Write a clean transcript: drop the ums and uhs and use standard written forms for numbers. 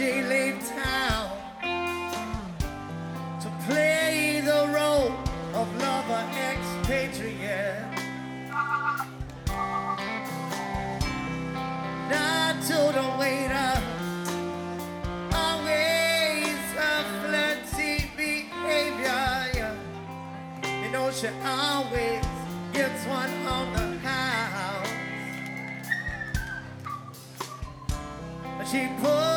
she leave town to play the role of lover expatriate. Not to the waiter, always a flirty behavior. Yeah. You know she always gets one on the house. She put